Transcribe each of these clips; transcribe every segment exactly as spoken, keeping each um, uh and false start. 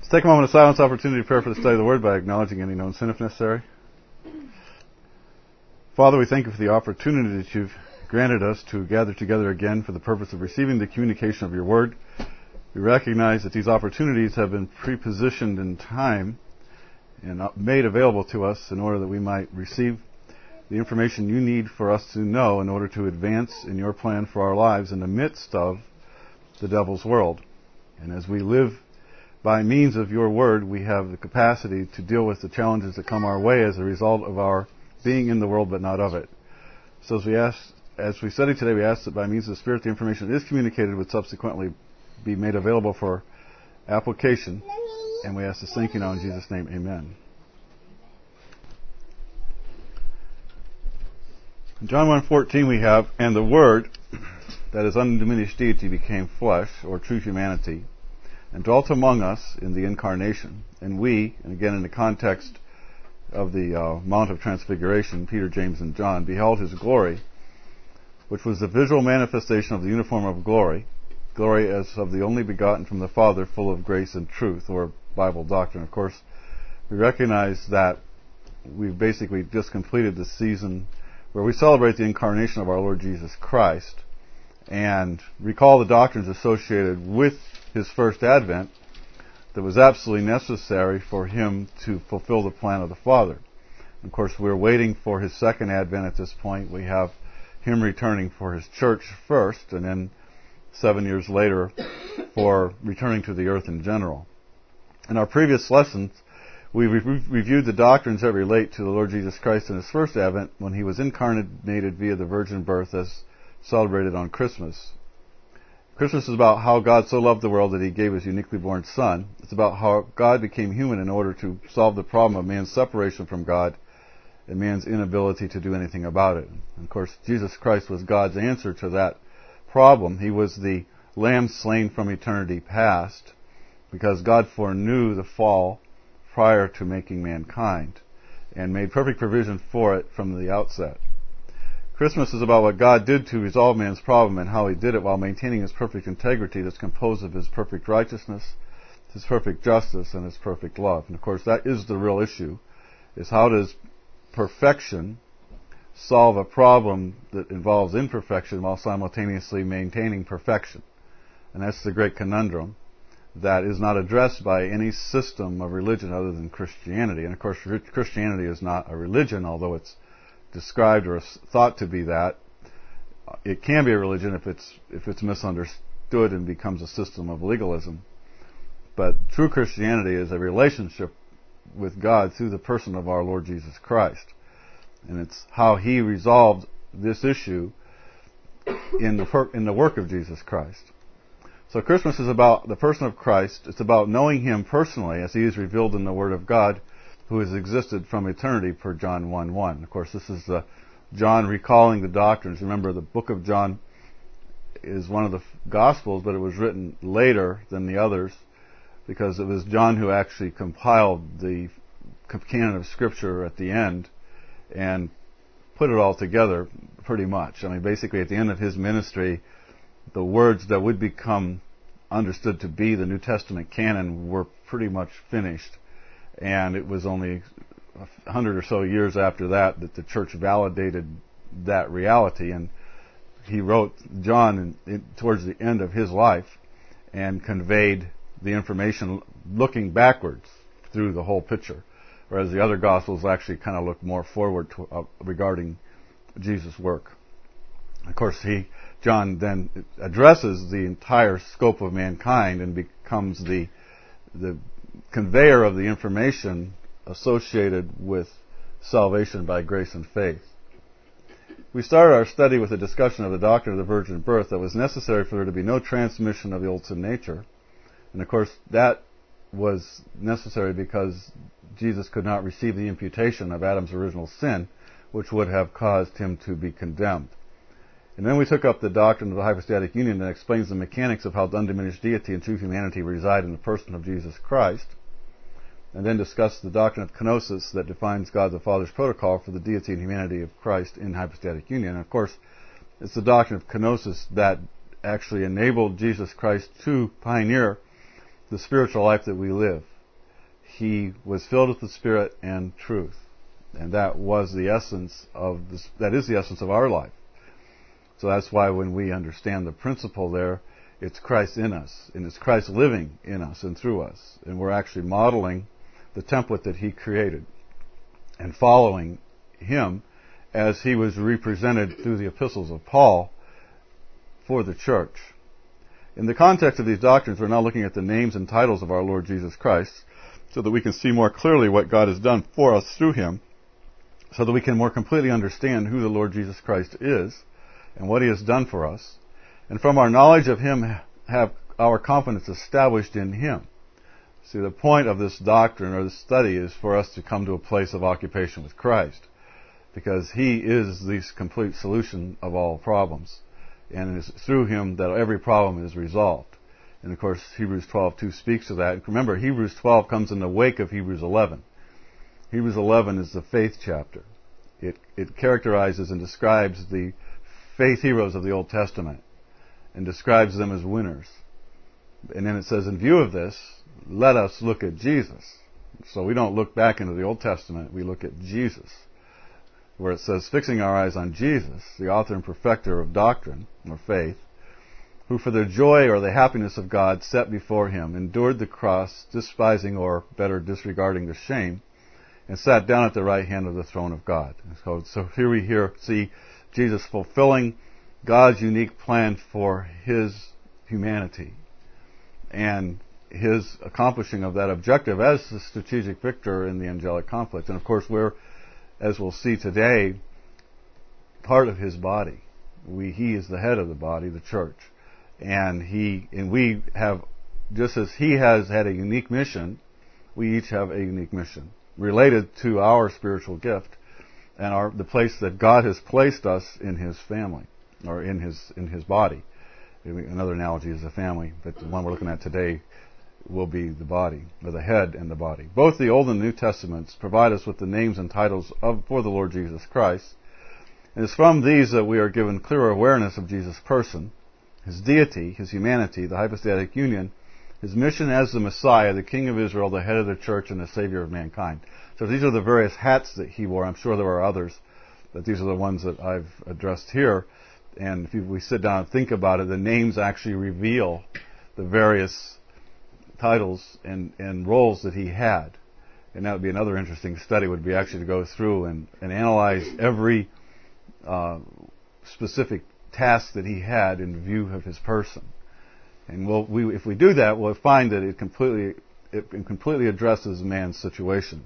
Let's take a moment of silence, opportunity to prepare for the study of the Word by acknowledging any known sin if necessary. Father, we thank you for the opportunity that you've granted us to gather together again for the purpose of receiving the communication of your Word. We recognize that these opportunities have been prepositioned in time and made available to us in order that we might receive the information you need for us to know in order to advance in your plan for our lives in the midst of the devil's world. And as we live by means of your word, we have the capacity to deal with the challenges that come our way as a result of our being in the world but not of it. So as we ask, as we study today, we ask that by means of the Spirit, the information that is communicated would subsequently be made available for application. And we ask this thank you now in Jesus' name, amen. In John one fourteen we have, and the Word, that is undiminished deity, became flesh, or true humanity, and dwelt among us in the incarnation. And we, and again in the context of the uh, Mount of Transfiguration, Peter, James, and John, beheld his glory, which was the visual manifestation of the uniform of glory, glory as of the only begotten from the Father, full of grace and truth, or Bible doctrine. Of course, we recognize that we've basically just completed the season where we celebrate the incarnation of our Lord Jesus Christ and recall the doctrines associated with his first advent that was absolutely necessary for him to fulfill the plan of the Father. And of course, we're waiting for his second advent at this point. We have him returning for his church first, and then seven years later for returning to the earth in general. In our previous lessons, we re- reviewed the doctrines that relate to the Lord Jesus Christ in his first advent when he was incarnated via the virgin birth as celebrated on Christmas. Christmas is about how God so loved the world that he gave his uniquely born Son. It's about how God became human in order to solve the problem of man's separation from God and man's inability to do anything about it. And of course, Jesus Christ was God's answer to that problem. He was the lamb slain from eternity past because God foreknew the fall prior to making mankind and made perfect provision for it from the outset. Christmas is about what God did to resolve man's problem and how he did it while maintaining his perfect integrity that's composed of his perfect righteousness, his perfect justice, and his perfect love. And of course, that is the real issue, is how does perfection solve a problem that involves imperfection while simultaneously maintaining perfection? And that's the great conundrum that is not addressed by any system of religion other than Christianity. And of course, Christianity is not a religion, although it's described or thought to be that. It can be a religion if it's if it's misunderstood and becomes a system of legalism. But true Christianity is a relationship with God through the person of our Lord Jesus Christ. And it's how he resolved this issue in the per- in the work of Jesus Christ. So Christmas is about the person of Christ. It's about knowing him personally as he is revealed in the Word of God, who has existed from eternity, per John one one. Of course, this is uh, John recalling the doctrines. Remember, the book of John is one of the Gospels, but it was written later than the others because it was John who actually compiled the canon of Scripture at the end and put it all together pretty much. I mean, basically, at the end of his ministry, the words that would become understood to be the New Testament canon were pretty much finished. And it was only a hundred or so years after that that the church validated that reality. And he wrote, John, in, in, towards the end of his life and conveyed the information looking backwards through the whole picture, whereas the other Gospels actually kind of look more forward to, uh, regarding Jesus' work. Of course, he, John then addresses the entire scope of mankind and becomes the the conveyor of the information associated with salvation by grace and faith. We started our study with a discussion of the doctrine of the virgin birth, that was necessary for there to be no transmission of the old sin nature. And of course, that was necessary because Jesus could not receive the imputation of Adam's original sin, which would have caused him to be condemned. And then we took up the doctrine of the hypostatic union that explains the mechanics of how the undiminished deity and true humanity reside in the person of Jesus Christ. And then discussed the doctrine of kenosis that defines God the Father's protocol for the deity and humanity of Christ in hypostatic union. And of course, it's the doctrine of kenosis that actually enabled Jesus Christ to pioneer the spiritual life that we live. he was filled with the Spirit and truth. And that was the essence of this, that is the essence of our life. So that's why when we understand the principle there, it's Christ in us, and it's Christ living in us and through us. And we're actually modeling the template that he created and following him as he was represented through the epistles of Paul for the church. In the context of these doctrines, we're now looking at the names and titles of our Lord Jesus Christ so that we can see more clearly what God has done for us through him, so that we can more completely understand who the Lord Jesus Christ is and what he has done for us, and from our knowledge of him have our confidence established in him. See, the point of this doctrine or this study is for us to come to a place of occupation with Christ, because he is the complete solution of all problems, and it is through him that every problem is resolved. And of course, Hebrews twelve two speaks to that. Remember, Hebrews twelve comes in the wake of Hebrews eleven. Hebrews eleven is the faith chapter. It, it characterizes and describes the faith heroes of the Old Testament and describes them as winners. And then it says, in view of this, let us look at Jesus. So we don't look back into the Old Testament, we look at Jesus, where it says, fixing our eyes on Jesus, the author and perfecter of doctrine, or faith, who for the joy or the happiness of God set before him endured the cross, despising, or better, disregarding the shame, and sat down at the right hand of the throne of God. So, so here we hear, see Jesus fulfilling God's unique plan for his humanity and his accomplishing of that objective as the strategic victor in the angelic conflict. And of course, we're, as we'll see today, part of his body. We, he is the head of the body, the church. And he, and we have, just as he has had a unique mission, we each have a unique mission related to our spiritual gift and our, the place that God has placed us in his family, or in his, in his body. Another analogy is the family, but the one we're looking at today will be the body, or the head and the body. Both the Old and New Testaments provide us with the names and titles of, for the Lord Jesus Christ. And it's from these that we are given clearer awareness of Jesus' person, his deity, his humanity, the hypostatic union, his mission as the Messiah, the King of Israel, the head of the church, and the Savior of mankind. So these are the various hats that he wore. I'm sure there are others, but these are the ones that I've addressed here. And if we sit down and think about it, the names actually reveal the various titles and, and roles that he had. And that would be another interesting study, would be actually to go through and, and analyze every uh, specific task that he had in view of his person. And we'll, we, if we do that, we'll find that it completely it completely addresses man's situation.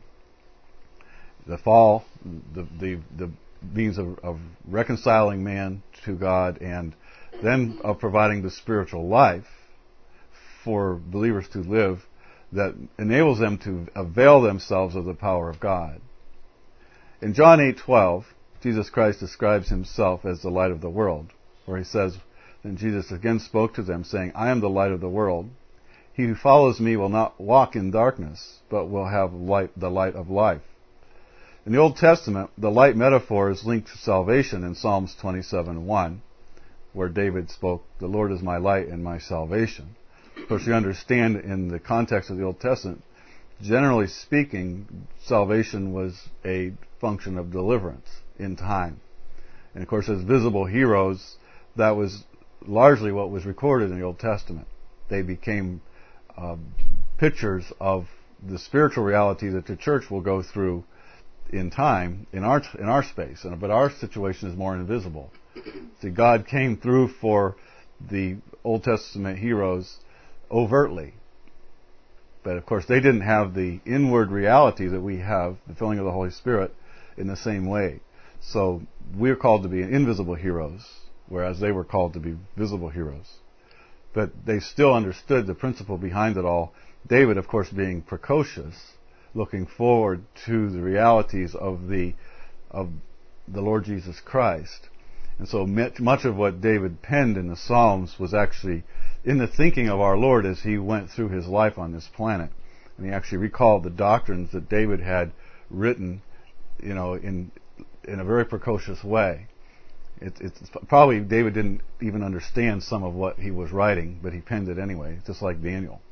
The fall, the the, the means of, of reconciling man to God, and then of providing the spiritual life for believers to live that enables them to avail themselves of the power of God. In John eight twelve, Jesus Christ describes himself as the light of the world, where he says, then Jesus again spoke to them, saying, I am the light of the world. He who follows me will not walk in darkness, but will have light, the light of life. In the Old Testament, the light metaphor is linked to salvation in Psalms twenty-seven one, where David spoke, the Lord is my light and my salvation. Of course, you understand in the context of the Old Testament, generally speaking, salvation was a function of deliverance in time. And of course, as visible heroes, that was largely what was recorded in the Old Testament. They became uh, pictures of the spiritual reality that the church will go through in time, in our in our space. And, but our situation is more invisible. See, God came through for the Old Testament heroes overtly. But of course, they didn't have the inward reality that we have, the filling of the Holy Spirit, in the same way. So we're called to be invisible heroes, whereas they were called to be visible heroes. But they still understood the principle behind it all. David, of course, being precocious, looking forward to the realities of the of the Lord Jesus Christ. And so much of what David penned in the Psalms was actually in the thinking of our Lord as he went through his life on this planet. And he actually recalled the doctrines that David had written, you know, in in a very precocious way. It, it's probably David didn't even understand some of what he was writing, but he penned it anyway, just like Daniel.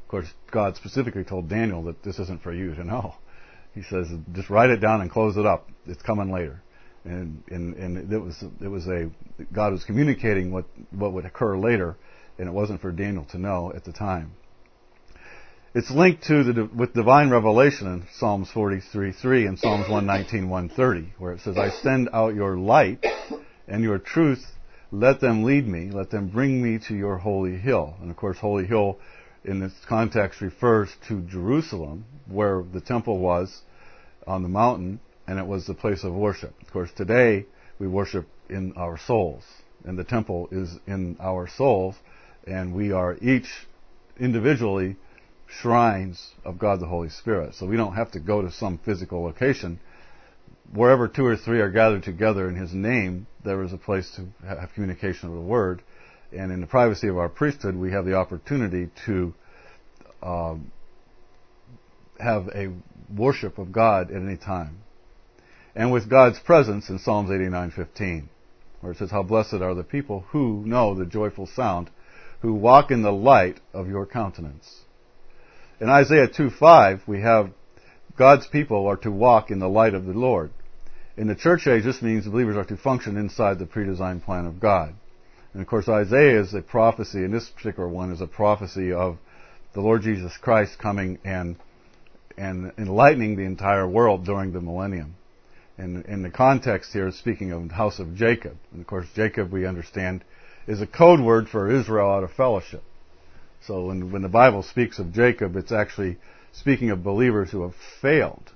Of course, God specifically told Daniel that this isn't for you to know. He says, just write it down and close it up. It's coming later. And, and, and it was, it was a, God was communicating what, what would occur later, and it wasn't for Daniel to know at the time. It's linked to the, with divine revelation in Psalms forty-three three and Psalms one nineteen one thirty, where it says, I send out your light and your truth, let them lead me, let them bring me to your holy hill. And of course, holy hill in this context refers to Jerusalem, where the temple was on the mountain, and it was the place of worship. Of course, today we worship in our souls, and the temple is in our souls, and we are each individually shrines of God the Holy Spirit. So we don't have to go to some physical location. Wherever two or three are gathered together in His name, there is a place to have communication of the Word. And in the privacy of our priesthood, we have the opportunity to um, have a worship of God at any time. And with God's presence in Psalms eighty-nine fifteen, where it says, how blessed are the people who know the joyful sound, who walk in the light of your countenance. In Isaiah two five, we have God's people are to walk in the light of the Lord. In the church age, this means believers are to function inside the pre-designed plan of God. And of course, Isaiah is a prophecy, and this particular one is a prophecy of the Lord Jesus Christ coming and and enlightening the entire world during the millennium. And in the context here, speaking of the house of Jacob. And of course, Jacob, we understand, is a code word for Israel out of fellowship. So when, when the Bible speaks of Jacob, it's actually speaking of believers who have failed.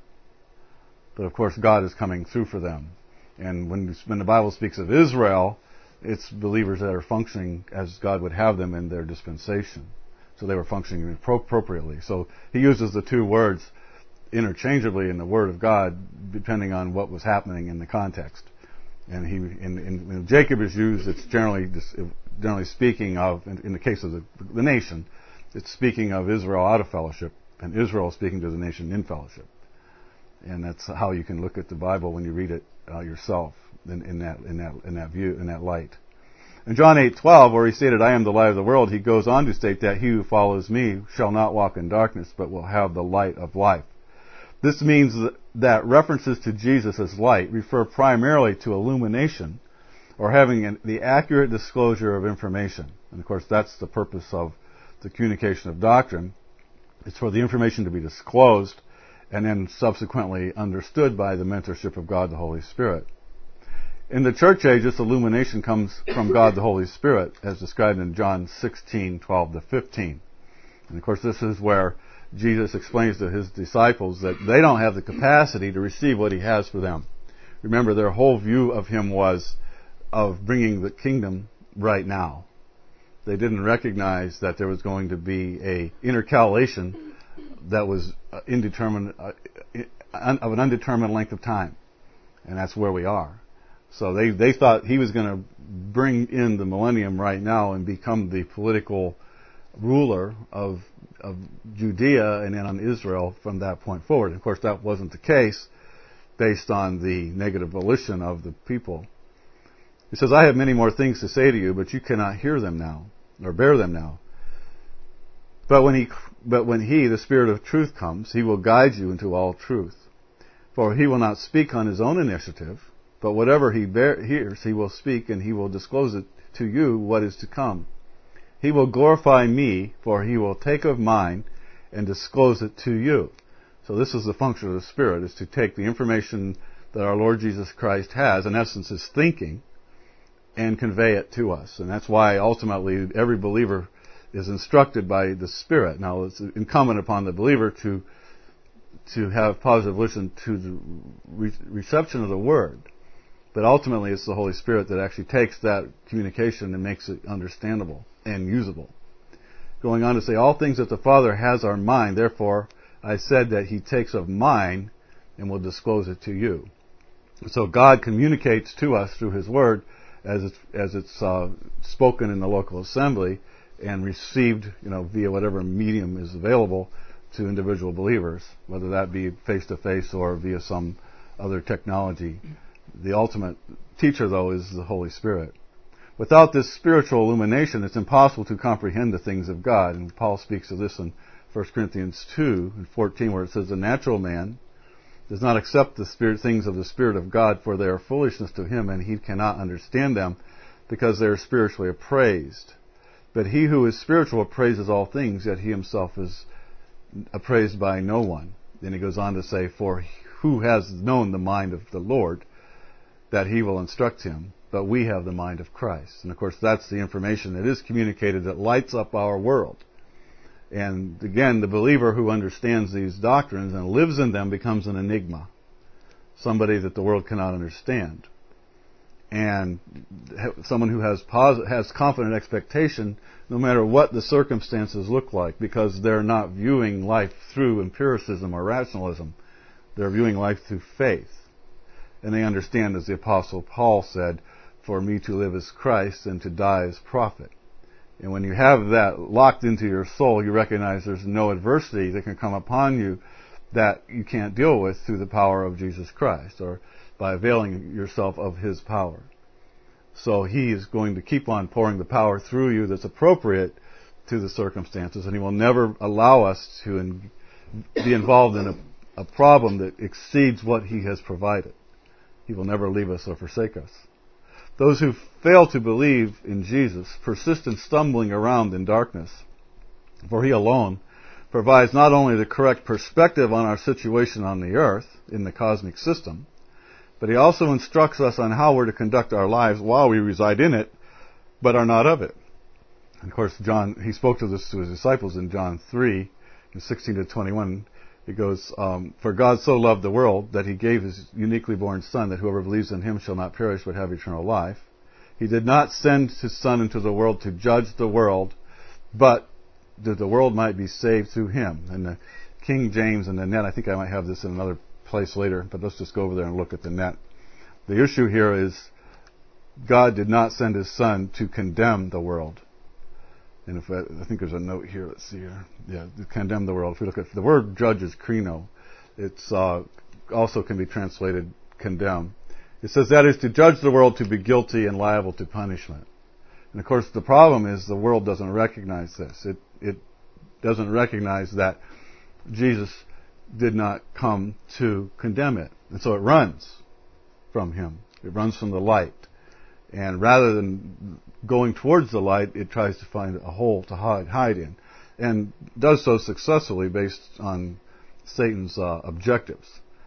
But of course, God is coming through for them. And when, when the Bible speaks of Israel, it's believers that are functioning as God would have them in their dispensation. So they were functioning appropriately. So he uses the two words interchangeably in the Word of God, depending on what was happening in the context. And he, in, in, when Jacob is used, it's generally generally speaking of, in, in the case of the, the nation, it's speaking of Israel out of fellowship, and Israel speaking to the nation in fellowship. And that's how you can look at the Bible when you read it uh, yourself in, in that in that in that view in that light. In John eight twelve, where he stated, "I am the light of the world," he goes on to state that he who follows me shall not walk in darkness, but will have the light of life. This means that references to Jesus as light refer primarily to illumination, or having an, the accurate disclosure of information. And of course, that's the purpose of the communication of doctrine. It's for the information to be disclosed and then subsequently understood by the mentorship of God the Holy Spirit. In the church age, this illumination comes from God the Holy Spirit, as described in John sixteen twelve to fifteen. And of course, this is where Jesus explains to his disciples that they don't have the capacity to receive what he has for them. Remember, their whole view of him was of bringing the kingdom right now. They didn't recognize that there was going to be a intercalation that was indeterminate, uh, of an undetermined length of time. And that's where we are. So they, they thought he was going to bring in the millennium right now and become the political ruler of of Judea and then on Israel from that point forward. Of course, that wasn't the case based on the negative volition of the people. He says, "I have many more things to say to you, but you cannot hear them now, or bear them now. But when he, but when he, the Spirit of truth, comes, he will guide you into all truth. For he will not speak on his own initiative, but whatever he bear, hears, he will speak, and he will disclose it to you what is to come. He will glorify me, for he will take of mine and disclose it to you." So this is the function of the Spirit, is to take the information that our Lord Jesus Christ has, in essence his thinking, and convey it to us. And that's why ultimately every believer is instructed by the Spirit. Now it's incumbent upon the believer to to have positive listen to the re- reception of the Word. But ultimately it's the Holy Spirit that actually takes that communication and makes it understandable and usable. Going on to say, "All things that the Father has are mine, therefore I said that he takes of mine and will disclose it to you." So God communicates to us through his Word as it's, as it's uh, spoken in the local assembly and received, you know, via whatever medium is available to individual believers, whether that be face-to-face or via some other technology. The ultimate teacher, though, is the Holy Spirit. Without this spiritual illumination, it's impossible to comprehend the things of God. And Paul speaks of this in First Corinthians two and fourteen, where it says, the natural man does not accept the spirit things of the Spirit of God, for they are foolishness to him, and he cannot understand them, because they are spiritually appraised. But he who is spiritual appraises all things, yet he himself is appraised by no one. Then he goes on to say, for who has known the mind of the Lord, that he will instruct him? But we have the mind of Christ. And of course, that's the information that is communicated that lights up our world. And again, the believer who understands these doctrines and lives in them becomes an enigma, somebody that the world cannot understand. And someone who has posit- has confident expectation, no matter what the circumstances look like, because they're not viewing life through empiricism or rationalism. They're viewing life through faith. And they understand, as the Apostle Paul said, for me to live is Christ and to die is profit. And when you have that locked into your soul, you recognize there's no adversity that can come upon you that you can't deal with through the power of Jesus Christ, or by availing yourself of His power. So He is going to keep on pouring the power through you that's appropriate to the circumstances, and He will never allow us to in, be involved in a, a problem that exceeds what He has provided. He will never leave us or forsake us. Those who fail to believe in Jesus persist in stumbling around in darkness, for He alone provides not only the correct perspective on our situation on the earth, in the cosmic system, but He also instructs us on how we're to conduct our lives while we reside in it, but are not of it. And of course, John, He spoke to this to His disciples in John three, sixteen to twenty-one. It goes, um, for God so loved the world that He gave His uniquely born Son, that whoever believes in Him shall not perish but have eternal life. He did not send His Son into the world to judge the world, but that the world might be saved through Him. And the King James and the Net, I think I might have this in another place later, but let's just go over there and look at the Net. The issue here is God did not send His Son to condemn the world. And if I, I think there's a note here, let's see here. Yeah, to condemn the world. If we look at the word judge is krino. It's uh, also can be translated condemn. It says that is to judge the world to be guilty and liable to punishment. And of course the problem is the world doesn't recognize this. It it doesn't recognize that Jesus did not come to condemn it. And so it runs from Him. It runs from the light. And rather than going towards the light, it tries to find a hole to hide, hide in. And does so successfully based on Satan's uh, objectives.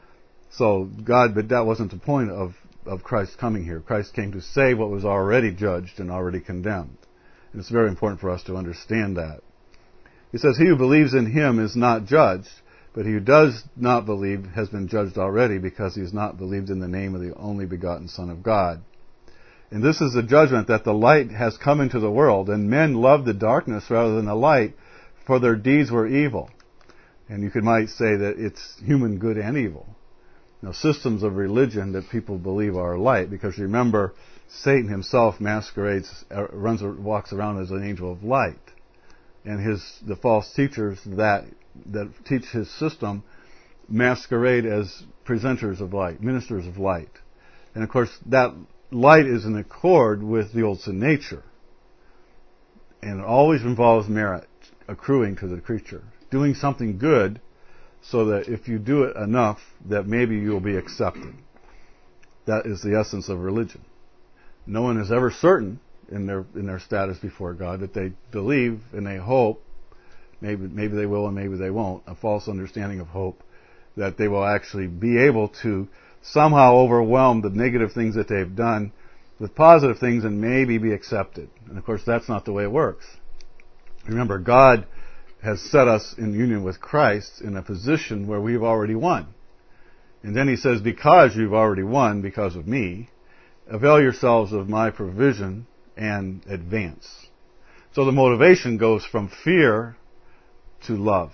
So God, but that wasn't the point of, of Christ coming here. Christ came to save what was already judged and already condemned. And it's very important for us to understand that. He says, he who believes in Him is not judged, but he who does not believe has been judged already, because he has not believed in the name of the only begotten Son of God. And this is the judgment, that the light has come into the world, and men loved the darkness rather than the light, for their deeds were evil. And you could might say that it's human good and evil. You know, systems of religion that people believe are light, because remember, Satan himself masquerades, uh, runs, walks around as an angel of light. And his, the false teachers that, that teach his system masquerade as presenters of light, ministers of light. And of course, that light is in accord with the old sin nature. And it always involves merit accruing to the creature. Doing something good so that if you do it enough, that maybe you'll be accepted. That is the essence of religion. No one is ever certain in their in their status before God, that they believe and they hope, maybe maybe they will and maybe they won't, a false understanding of hope, that they will actually be able to somehow overwhelm the negative things that they've done with positive things and maybe be accepted. And of course, that's not the way it works. Remember, God has set us in union with Christ in a position where we've already won. And then He says, because you've already won because of me, avail yourselves of my provision and advance. So the motivation goes from fear to love.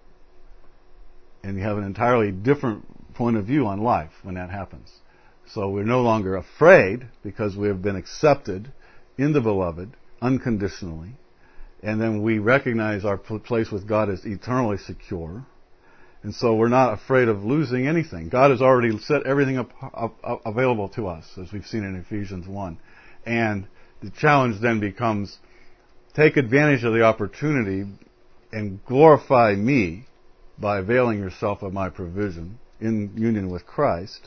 And you have an entirely different point of view on life when that happens. So we're no longer afraid because we have been accepted in the Beloved unconditionally. And then we recognize our place with God as eternally secure. And so we're not afraid of losing anything. God has already set everything up, up, up available to us, as we've seen in Ephesians one. And the challenge then becomes, take advantage of the opportunity and glorify me by availing yourself of my provision in union with Christ,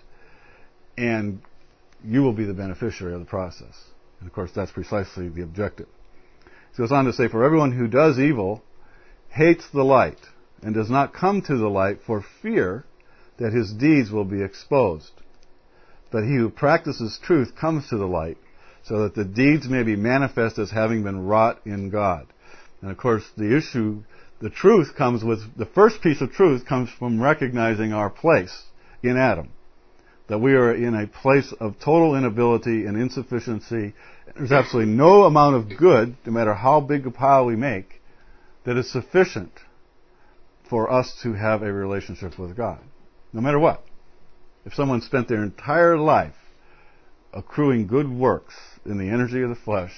and you will be the beneficiary of the process. And of course, that's precisely the objective. He goes on to say, for everyone who does evil hates the light and does not come to the light for fear that his deeds will be exposed. But he who practices truth comes to the light, so that the deeds may be manifest as having been wrought in God. And of course, the issue, the truth comes with, the first piece of truth comes from recognizing our place in Adam. That we are in a place of total inability and insufficiency. There's absolutely no amount of good, no matter how big a pile we make, that is sufficient for us to have a relationship with God. No matter what. If someone spent their entire life accruing good works in the energy of the flesh,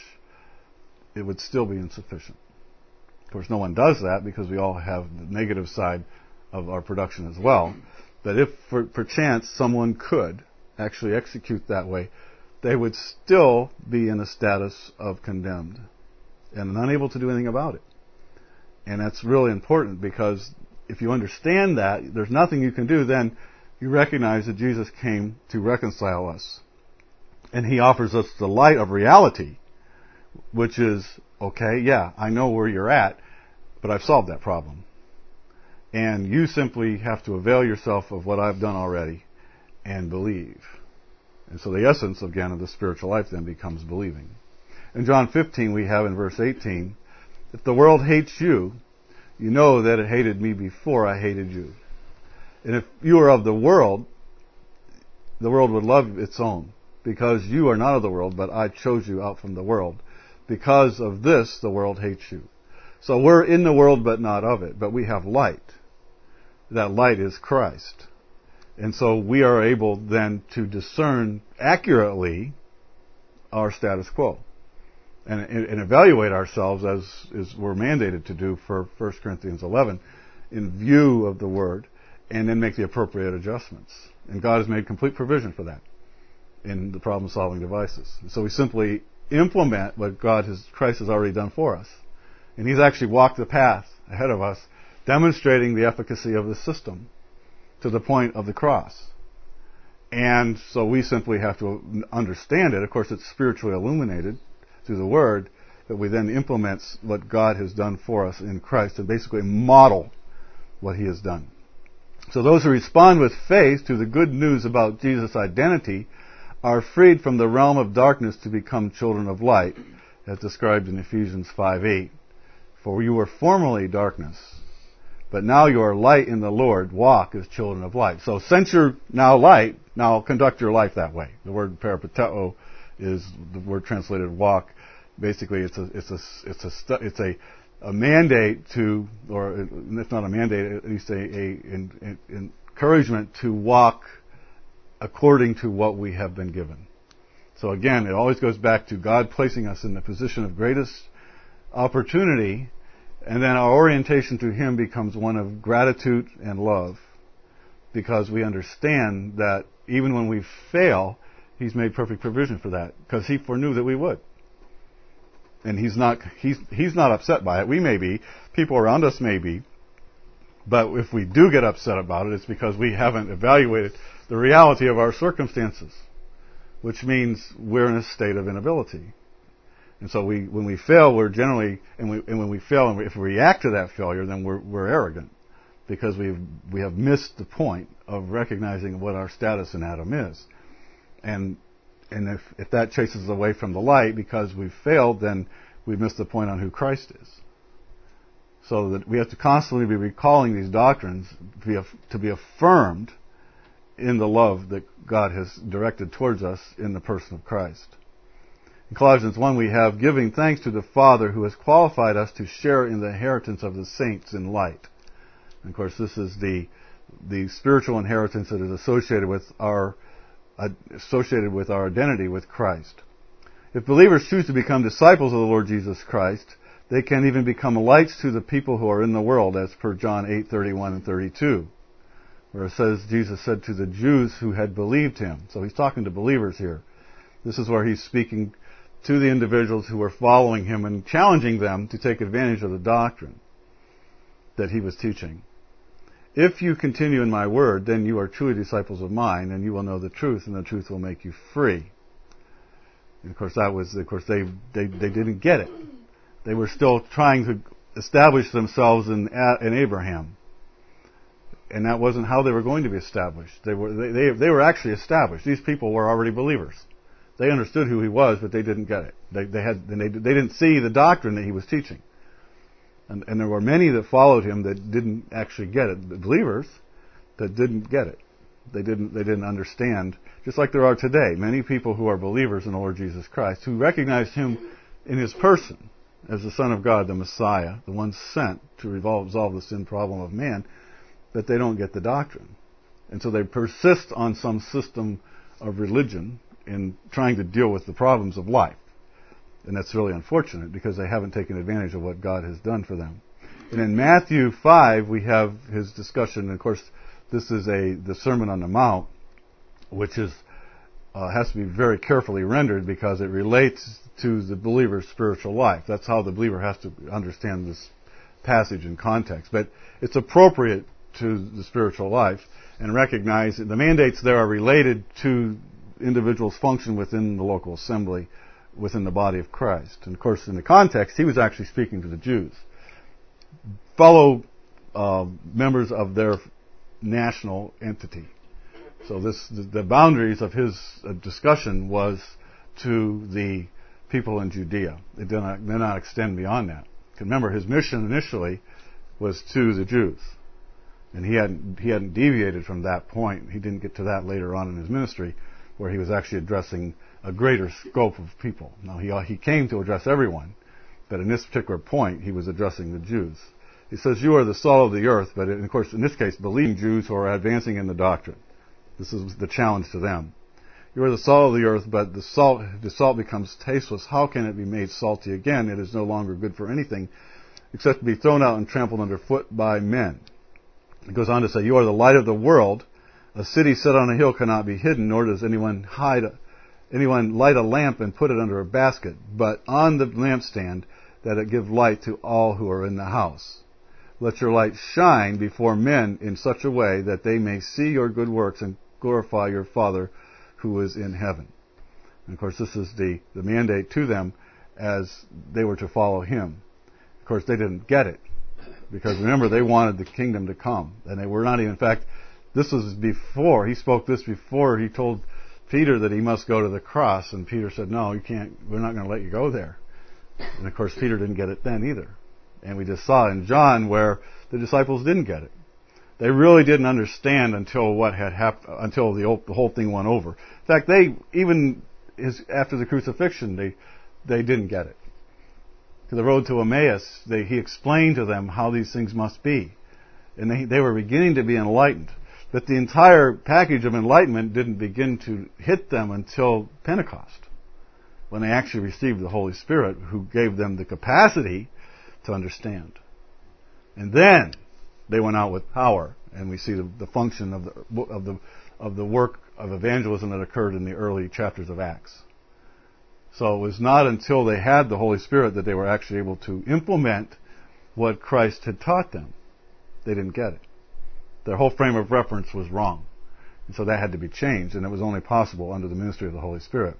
it would still be insufficient. Of course, no one does that because we all have the negative side of our production as well. But if, for, perchance, someone could actually execute that way, they would still be in a status of condemned and unable to do anything about it. And that's really important, because if you understand that, there's nothing you can do, then you recognize that Jesus came to reconcile us. And He offers us the light of reality, which is, okay, yeah, I know where you're at, but I've solved that problem. And you simply have to avail yourself of what I've done already and believe. And so the essence, again, of the spiritual life then becomes believing. In John fifteen, we have in verse eighteen, if the world hates you, you know that it hated me before I hated you. And if you are of the world, the world would love its own, because you are not of the world, but I chose you out from the world. Because of this, the world hates you. So we're in the world, but not of it. But we have light. That light is Christ. And so we are able then to discern accurately our status quo. And, and evaluate ourselves as, as we're mandated to do for First Corinthians eleven in view of the Word, and then make the appropriate adjustments. And God has made complete provision for that in the problem-solving devices. So we simply implement what God has, Christ has already done for us. And He's actually walked the path ahead of us, demonstrating the efficacy of the system to the point of the cross. And so we simply have to understand it. Of course, it's spiritually illuminated through the Word, but we then implement what God has done for us in Christ and basically model what He has done. So those who respond with faith to the good news about Jesus' identity are freed from the realm of darkness to become children of light, as described in Ephesians five eight. For you were formerly darkness, but now you are light in the Lord. Walk as children of light. So since you're now light, now conduct your life that way. The word peripateo is the word translated walk. Basically, it's a it's a it's a it's a, a mandate to, or if not a mandate, at least a, a an, an encouragement to walk according to what we have been given. So again, it always goes back to God placing us in the position of greatest opportunity, and then our orientation to Him becomes one of gratitude and love, because we understand that even when we fail, He's made perfect provision for that, because He foreknew that we would. And He's not He's He's not upset by it. We may be, people around us may be, but if we do get upset about it, it's because we haven't evaluated the reality of our circumstances, which means we're in a state of inability. And so we, when we fail, we're generally, and, we, and when we fail, and we, if we react to that failure, then we're, we're arrogant, because we've we have missed the point of recognizing what our status in Adam is. And and if if that chases us away from the light because we've failed, then we've missed the point on who Christ is. So that we have to constantly be recalling these doctrines to be, to be affirmed in the love that God has directed towards us in the person of Christ. In Colossians one, we have giving thanks to the Father who has qualified us to share in the inheritance of the saints in light. And of course, this is the the spiritual inheritance that is associated with our uh, associated with our identity with Christ. If believers choose to become disciples of the Lord Jesus Christ, they can even become lights to the people who are in the world, as per John eight thirty-one and thirty-two, where it says Jesus said to the Jews who had believed Him. So He's talking to believers here. This is where He's speaking to the individuals who were following Him and challenging them to take advantage of the doctrine. that he was teaching. If you continue in my word, then you are truly disciples of mine, and you will know the truth, and the truth will make you free. And of course, that was, of course, they, they, they didn't get it. They were still trying to establish themselves in, in Abraham. And that wasn't how they were going to be established. They were, they, they, they were actually established. These people were already believers. They understood who he was, but they didn't get it. They, they had, they, they didn't see the doctrine that he was teaching. And, and there were many that followed him that didn't actually get it. The believers that didn't get it. They didn't, they didn't understand. Just like there are today, many people who are believers in the Lord Jesus Christ, who recognize him in his person as the Son of God, the Messiah, the one sent to resolve, resolve the sin problem of man, that they don't get the doctrine. And so they persist on some system of religion in trying to deal with the problems of life. And that's really unfortunate because they haven't taken advantage of what God has done for them. And in Matthew five, we have his discussion. And of course, this is a the Sermon on the Mount, which is uh, has to be very carefully rendered because it relates to the believer's spiritual life. That's how the believer has to understand this passage in context. But it's appropriate to the spiritual life and recognize that the mandates there are related to individuals' function within the local assembly, within the body of Christ. And of course, in the context, he was actually speaking to the Jews, fellow uh, members of their national entity. So this, the boundaries of his discussion was to the people in Judea. It did not, did not extend beyond that. Remember, his mission initially was to the Jews. And he hadn't, he hadn't deviated from that point. He didn't get to that later on in his ministry, where he was actually addressing a greater scope of people. Now, he, he came to address everyone, but in this particular point, he was addressing the Jews. He says, you are the salt of the earth, but in, of course, in this case, believing Jews who are advancing in the doctrine. This is the challenge to them. You are the salt of the earth, but the salt, the salt becomes tasteless. How can it be made salty again? It is no longer good for anything except to be thrown out and trampled underfoot by men. It goes on to say, you are the light of the world. A city set on a hill cannot be hidden, nor does anyone hide, anyone light a lamp and put it under a basket, but on the lampstand, that it give light to all who are in the house. Let your light shine before men in such a way that they may see your good works and glorify your Father who is in heaven. And of course, this is the, the mandate to them as they were to follow him. Of course, they didn't get it. Because remember, they wanted the kingdom to come. And they were not even, in fact, this was before, he spoke this before he told Peter that he must go to the cross. And Peter said, no, you can't, we're not going to let you go there. And of course, Peter didn't get it then either. And we just saw in John where the disciples didn't get it. They really didn't understand until what had happened, until the, the whole thing went over. In fact, they, even his, after the crucifixion, they, they didn't get it. To the road to Emmaus, they, he explained to them how these things must be. And they, they were beginning to be enlightened. But the entire package of enlightenment didn't begin to hit them until Pentecost, when they actually received the Holy Spirit, who gave them the capacity to understand. And then they went out with power, and we see the, the function of the, of the, of the work of evangelism that occurred in the early chapters of Acts. So it was not until they had the Holy Spirit that they were actually able to implement what Christ had taught them. They didn't get it. Their whole frame of reference was wrong. And so that had to be changed, and it was only possible under the ministry of the Holy Spirit.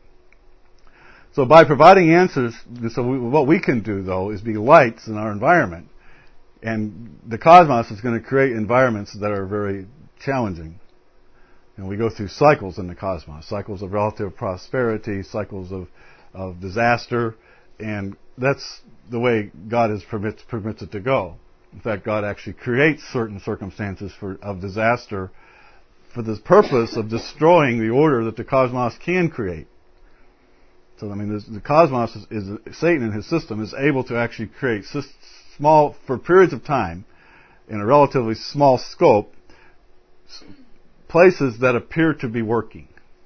So by providing answers, so we, what we can do, though, is be lights in our environment. And the cosmos is going to create environments that are very challenging. And we go through cycles in the cosmos, cycles of relative prosperity, cycles of of disaster, and that's the way God is permits, permits it to go. In fact, God actually creates certain circumstances for, of disaster for the purpose of destroying the order that the cosmos can create. So, I mean, this, the cosmos is, is, Satan and his system is able to actually create small, for periods of time, in a relatively small scope, places that appear to be working.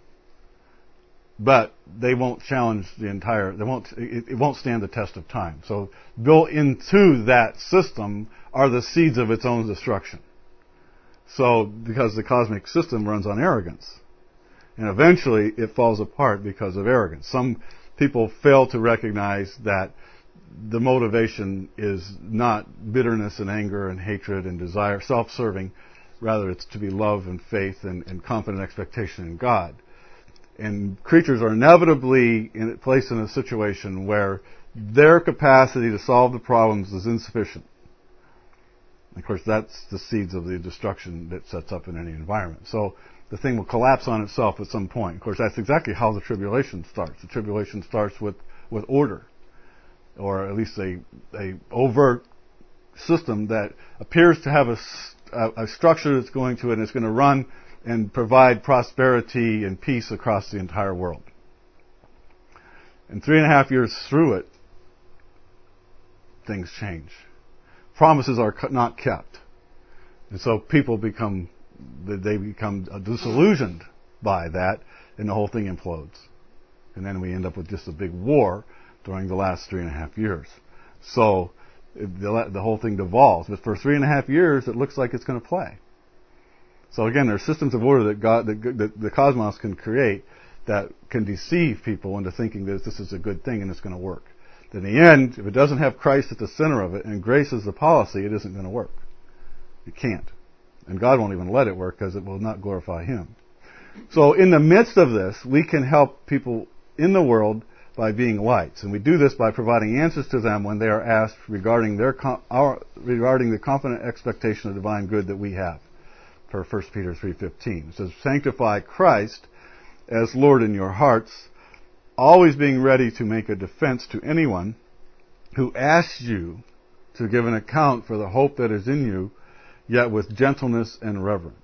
But they won't challenge the entire, they won't, it, it won't stand the test of time. So built into that system are the seeds of its own destruction. So, because the cosmic system runs on arrogance. And eventually it falls apart because of arrogance. Some people fail to recognize that the motivation is not bitterness and anger and hatred and desire, self-serving. Rather, it's to be love and faith and, and confident expectation in God. And creatures are inevitably in, placed in a situation where their capacity to solve the problems is insufficient. Of course, that's the seeds of the destruction that sets up in any environment. So the thing will collapse on itself at some point. Of course, that's exactly how the tribulation starts. The tribulation starts with, with order, or at least a, a overt system that appears to have a, a, a structure that's going to it, and it's going to run and provide prosperity and peace across the entire world. And three and a half years through it, things change. Promises are not kept. And so people become, they become disillusioned by that, and the whole thing implodes. And then we end up with just a big war during the last three and a half years. So the, the whole thing devolves. But for three and a half years, it looks like it's going to play. So again, there are systems of order that God, that, that the cosmos can create that can deceive people into thinking that this is a good thing and it's going to work. In the end, if it doesn't have Christ at the center of it and grace is the policy, it isn't going to work. It can't. And God won't even let it work because it will not glorify Him. So in the midst of this, we can help people in the world by being lights. And we do this by providing answers to them when they are asked regarding their our, regarding the confident expectation of divine good that we have. Per First Peter three fifteen. It says, sanctify Christ as Lord in your hearts, always being ready to make a defense to anyone who asks you to give an account for the hope that is in you, yet with gentleness and reverence.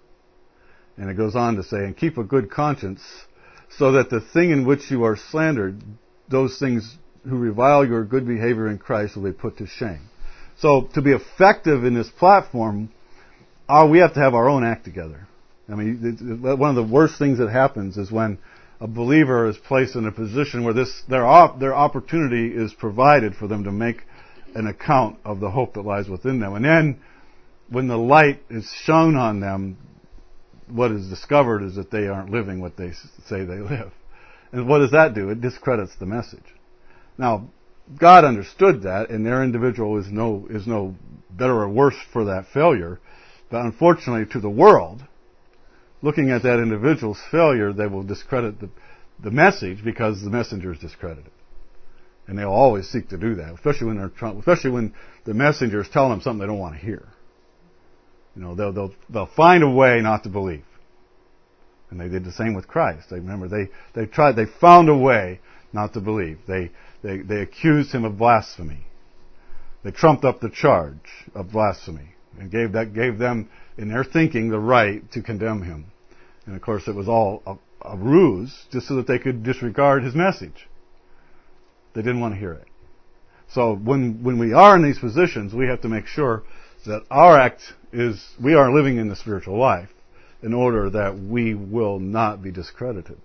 And it goes on to say, and keep a good conscience, so that the thing in which you are slandered, those things who revile your good behavior in Christ will be put to shame. So to be effective in this platform, uh, we have to have our own act together. I mean, one of the worst things that happens is when a believer is placed in a position where this their op, their opportunity is provided for them to make an account of the hope that lies within them. And then, when the light is shone on them, what is discovered is that they aren't living what they say they live. And what does that do? It discredits the message. Now, God understood that, and their individual is no is no better or worse for that failure. But unfortunately, to the world, looking at that individual's failure, they will discredit the, the message because the messenger is discredited. And they'll always seek to do that, especially when they're trying, especially when the messenger is telling them something they don't want to hear. You know, they'll, they'll, they'll find a way not to believe. And they did the same with Christ. They remember, they, they tried, they found a way not to believe. They, they, they accused him of blasphemy. They trumped up the charge of blasphemy and gave that, gave them, in their thinking, the right to condemn him. And of course, it was all a, a ruse, just so that they could disregard his message. They didn't want to hear it. So when when we are in these positions, we have to make sure that our act is, we are living in the spiritual life in order that we will not be discredited.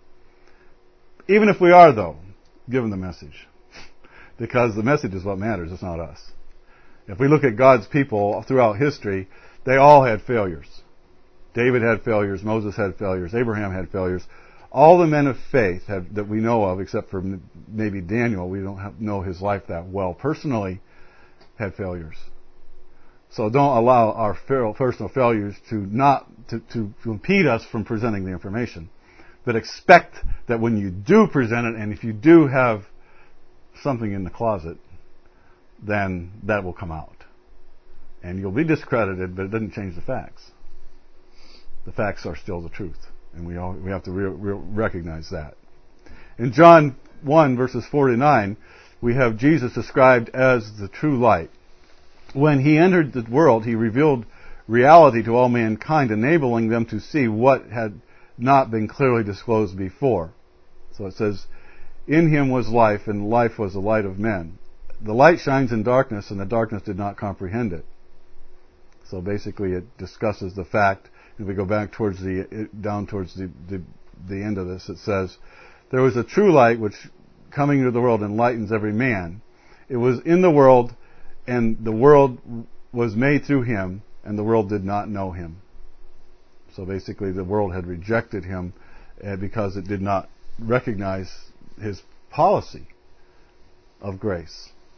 Even if we are, though, given the message. Because the message is what matters, it's not us. If we look at God's people throughout history, they all had failures. David had failures, Moses had failures, Abraham had failures. All the men of faith have, that we know of, except for maybe Daniel, we don't have, know his life that well personally, had failures. So don't allow our personal failures to not to, to, to impede us from presenting the information. But expect that when you do present it, and if you do have something in the closet, then that will come out. And you'll be discredited, but it doesn't change the facts. The facts are still the truth. And we all, we have to re- re- recognize that. In John one, verses four to nine, we have Jesus described as the true light. When he entered the world, he revealed reality to all mankind, enabling them to see what had not been clearly disclosed before. So it says, in him was life, and life was the light of men. The light shines in darkness, and the darkness did not comprehend it. So basically it discusses the fact, if we go back towards the, down towards the, the, the end of this, it says, there was a true light which coming into the world enlightens every man. It was in the world, and the world was made through him, and the world did not know him. So basically the world had rejected him uh, because it did not recognize his policy of grace.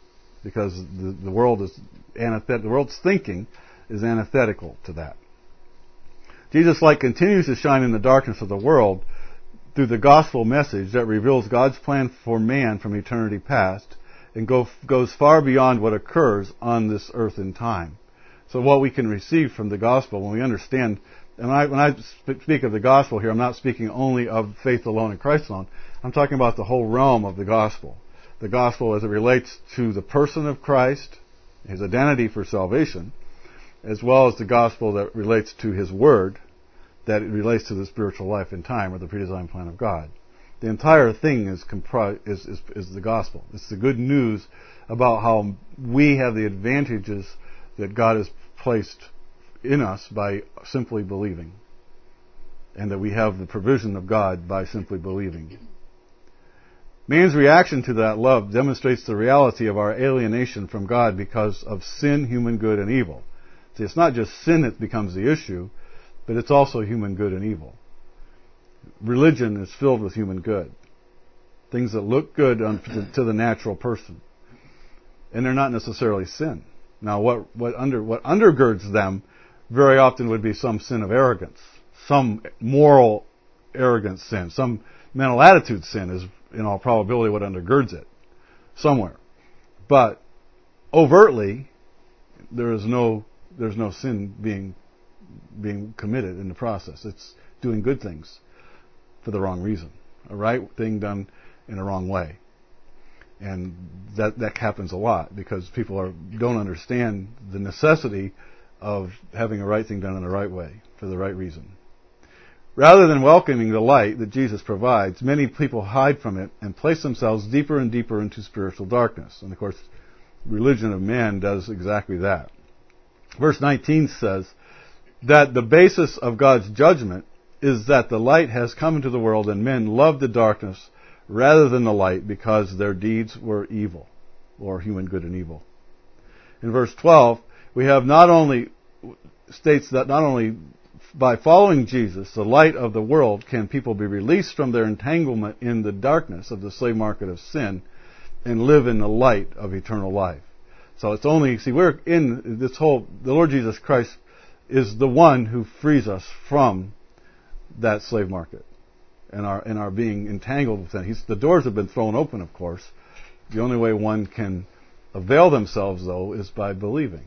because the, the world is antithetical. The world's thinking is antithetical to that. Jesus' light continues to shine in the darkness of the world through the gospel message that reveals God's plan for man from eternity past and go, goes far beyond what occurs on this earth in time. So what we can receive from the gospel when we understand, and I, when I speak of the gospel here, I'm not speaking only of faith alone in Christ alone. I'm talking about the whole realm of the gospel. The gospel as it relates to the person of Christ, his identity for salvation, as well as the gospel that relates to his word, that it relates to the spiritual life in time or the predesigned plan of God. The entire thing is, compri- is, is, is the gospel. It's the good news about how we have the advantages that God has placed in us by simply believing, and that we have the provision of God by simply believing. Man's reaction to that love demonstrates the reality of our alienation from God because of sin, human good, and evil. See, it's not just sin that becomes the issue, but it's also human good and evil. Religion is filled with human good. Things that look good on, to, to the natural person. And they're not necessarily sin. Now, what, what, under, what undergirds them very often would be some sin of arrogance. Some moral arrogant sin. Some mental attitude sin is, in all probability, what undergirds it. Somewhere. But, overtly, there is no, there's no sin being being committed in the process. It's doing good things for the wrong reason. A right thing done in a wrong way. And that that happens a lot because people are don't understand the necessity of having a right thing done in the right way for the right reason. Rather than welcoming the light that Jesus provides, many people hide from it and place themselves deeper and deeper into spiritual darkness. And of course, religion of man does exactly that. Verse nineteen says that the basis of God's judgment is that the light has come into the world and men love the darkness rather than the light because their deeds were evil, or human good and evil. In verse twelve, we have not only, states that not only by following Jesus, the light of the world, can people be released from their entanglement in the darkness of the slave market of sin and live in the light of eternal life. So it's only, see, we're in this whole, the Lord Jesus Christ is the one who frees us from that slave market and our and our being entangled within. He's, the doors have been thrown open, of course. The only way one can avail themselves, though, is by believing.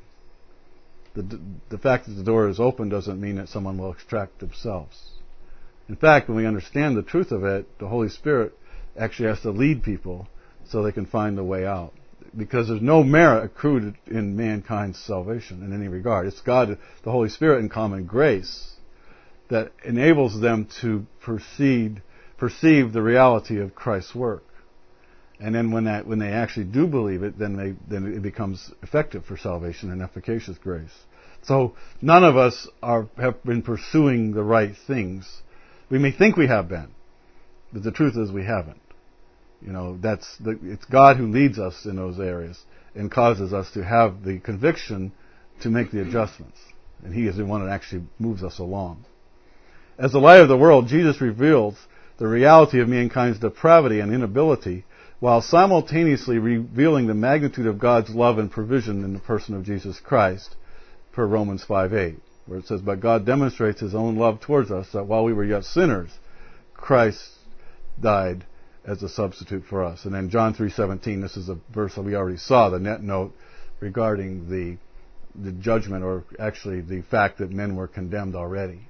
The, the fact that the door is open doesn't mean that someone will extract themselves. In fact, when we understand the truth of it, the Holy Spirit actually has to lead people so they can find the way out. Because there's no merit accrued in mankind's salvation in any regard. It's God, the Holy Spirit, in common grace that enables them to proceed, perceive the reality of Christ's work. And then when that, when they actually do believe it, then they, then it becomes effective for salvation and efficacious grace. So none of us are, have been pursuing the right things. We may think we have been, but the truth is we haven't. You know, that's the, it's God who leads us in those areas and causes us to have the conviction to make the adjustments. And He is the one that actually moves us along. As the light of the world, Jesus reveals the reality of mankind's depravity and inability, while simultaneously revealing the magnitude of God's love and provision in the person of Jesus Christ, per Romans five eight, where it says, "But God demonstrates His own love towards us, that while we were yet sinners, Christ died as a substitute for us." And then John three seventeen, this is a verse that we already saw, the net note regarding the the judgment, or actually the fact that men were condemned already.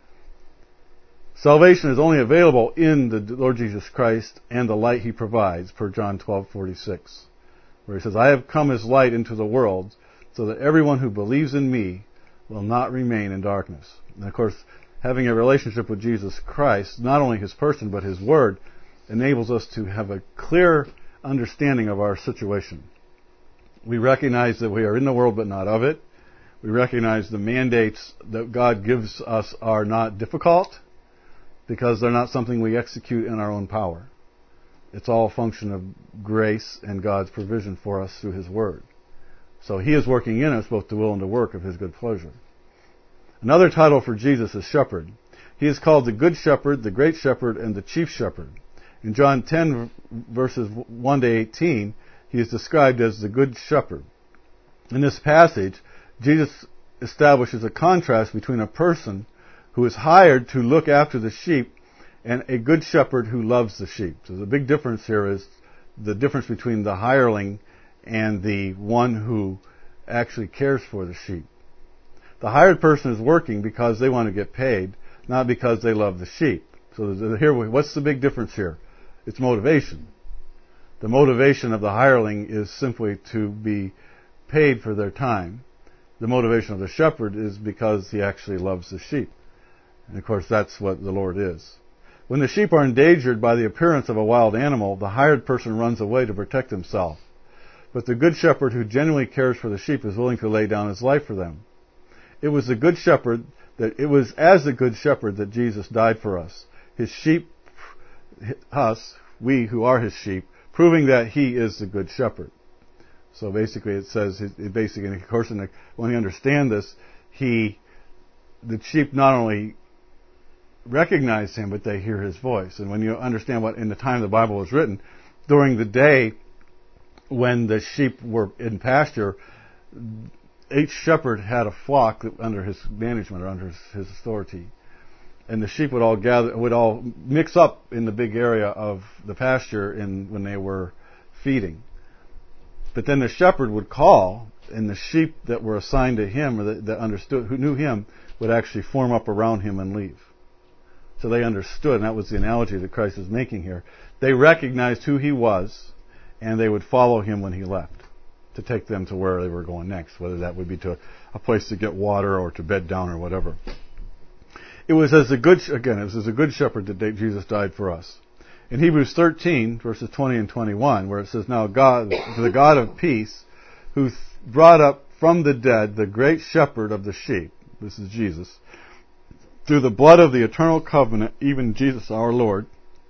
Salvation is only available in the Lord Jesus Christ and the light He provides, per John twelve forty-six, where He says, "I have come as light into the world, so that everyone who believes in me will not remain in darkness." And of course, having a relationship with Jesus Christ, not only His person but His Word, enables us to have a clear understanding of our situation. We recognize that we are in the world but not of it. We recognize the mandates that God gives us are not difficult because they're not something we execute in our own power. It's all a function of grace and God's provision for us through His Word. So He is working in us both to will and to work of His good pleasure. Another title for Jesus is Shepherd. He is called the Good Shepherd, the Great Shepherd, and the Chief Shepherd. In John ten, verses one to eighteen, He he is described as the Good Shepherd. In this passage, Jesus establishes a contrast between a person who is hired to look after the sheep and a good shepherd who loves the sheep. So the big difference here is the difference between the hireling and the one who actually cares for the sheep. The hired person is working because they want to get paid, not because they love the sheep. So here, what's the big difference here? It's motivation. The motivation of the hireling is simply to be paid for their time. The motivation of the shepherd is because he actually loves the sheep. And of course, that's what the Lord is. When the sheep are endangered by the appearance of a wild animal, the hired person runs away to protect himself. But the good shepherd who genuinely cares for the sheep is willing to lay down his life for them. It was the good shepherd that it was as the good shepherd that Jesus died for us. His sheep, us, we who are his sheep, proving that he is the good shepherd. So basically, it says, it basically, of course, when you understand this, he, the sheep not only recognize him, but they hear his voice. And when you understand what in the time the Bible was written, during the day when the sheep were in pasture, each shepherd had a flock under his management or under his, his authority. And the sheep would all gather, would all mix up in the big area of the pasture in, when they were feeding. But then the shepherd would call, and the sheep that were assigned to him, or that, that understood, who knew him, would actually form up around him and leave. So they understood, and that was the analogy that Christ is making here. They recognized who he was, and they would follow him when he left to take them to where they were going next, whether that would be to a place to get water or to bed down or whatever. It was as a good, again, it was as a good shepherd that Jesus died for us. In Hebrews thirteen, verses twenty and twenty-one, where it says, "Now God, the God of peace, who brought up from the dead the great shepherd of the sheep," this is Jesus, "through the blood of the eternal covenant, even Jesus our Lord,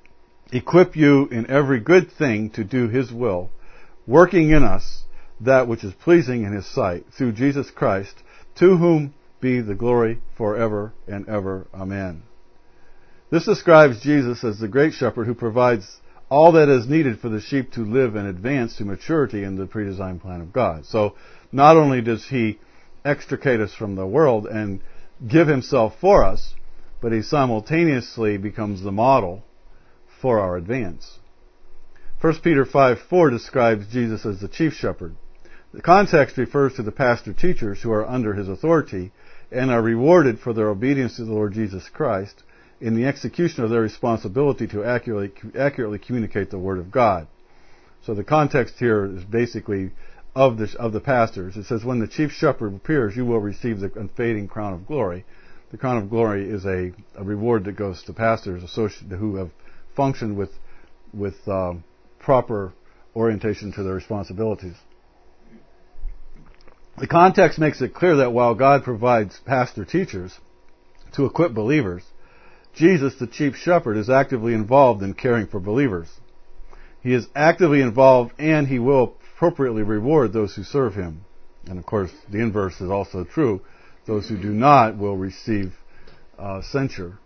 equip you in every good thing to do his will, working in us that which is pleasing in his sight, through Jesus Christ, to whom be the glory forever and ever. Amen." This describes Jesus as the great shepherd who provides all that is needed for the sheep to live and advance to maturity in the pre-designed plan of God. So not only does he extricate us from the world and give himself for us, but he simultaneously becomes the model for our advance. First Peter five four describes Jesus as the chief shepherd. The context refers to the pastor teachers who are under his authority and are rewarded for their obedience to the Lord Jesus Christ in the execution of their responsibility to accurately, accurately communicate the Word of God. So the context here is basically of the, of the pastors. It says, "When the chief shepherd appears, you will receive the unfading crown of glory." The crown of glory is a, a reward that goes to pastors associated who have functioned with with um, proper orientation to their responsibilities. The context makes it clear that while God provides pastor teachers to equip believers, Jesus, the chief shepherd, is actively involved in caring for believers. He is actively involved, and he will appropriately reward those who serve him. And of course, the inverse is also true. Those who do not will receive uh, censure.